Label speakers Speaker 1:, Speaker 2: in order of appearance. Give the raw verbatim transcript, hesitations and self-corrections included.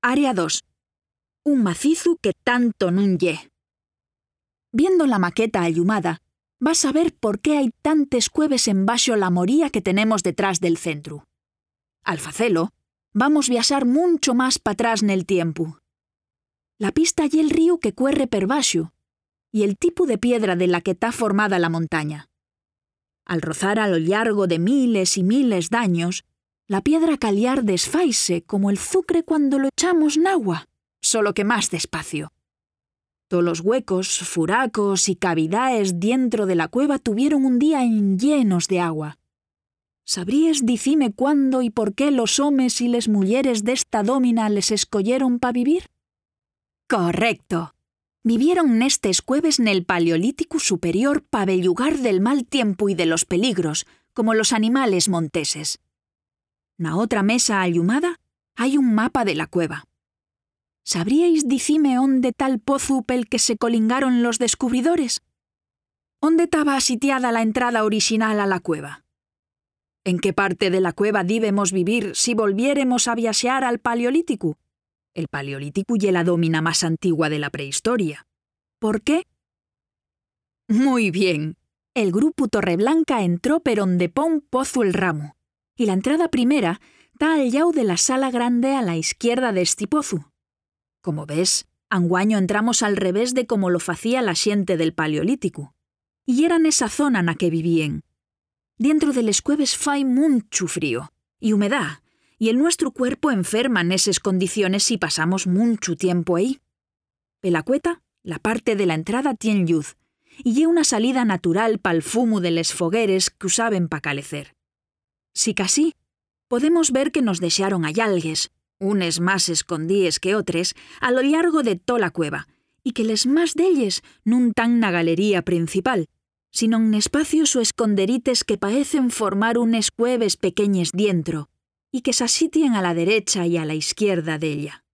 Speaker 1: Área dos. Un macizu que tanto nun ye. Viendo la maqueta allumada, vas a ver por qué hay tantes cueves embaixo la moría que tenemos detrás del centru. Al facelo, vamos viaxar muncho más pa atrás nel tiempu. La pista ye el ríu que cuerre per baxo, y el tipu de piedra de la que está formada la montaña. Al rozar a lo llargo de miles y miles d'años, la piedra caliar desfaise como el zucre cuando lo echamos n'agua, solo que más despacio. Todos los huecos, furacos y cavidades dentro de la cueva tuvieron un día en llenos de agua. ¿Sabríes dicime cuándo y por qué los homes y les mulleres d'esta dómina les escoyeron pa vivir? Correcto. Vivieron nestes cueves nel Paleolítico superior pa bellugar del mal tiempo y de los peligros, como los animales monteses. Na otra mesa allumada hay un mapa de la cueva. ¿Sabríais dicime onde tal pozu pel que se colingaron los descubridores? ¿Onde estaba sitiada la entrada original a la cueva? ¿En qué parte de la cueva díbemos vivir si volviéremos a viaxear al Paleolítico? El Paleolítico ye la dómina más antigua de la prehistoria. ¿Por qué? Muy bien. El grupo Torreblanca entró per onde pon pozu el ramo, y la entrada primera está al llau de la sala grande a la izquierda de esti pozu. Como ves, anguaño entramos al revés de como lo facía la xente del Paleolítico, y era nesa zona na que vivían. Dentro de les cueves fai munchu frío, y humedad, y el nuestro cuerpo enferma en esas condiciones si pasamos mucho tiempo ahí. Pela cueta, la parte de la entrada tien lluz, y ye una salida natural pa'l fumo de les fogueres que usaben pa calecer. Si casi, podemos ver que nos deixaron allalgues, unes más escondíes que otres, a lo llargo de tola cueva, y que les más d'elles nun tan na galería principal, sino en espacios o esconderites que paecen formar unes cueves pequeñes dientro, y que s'asitien a la derecha y a la izquierda d'ella.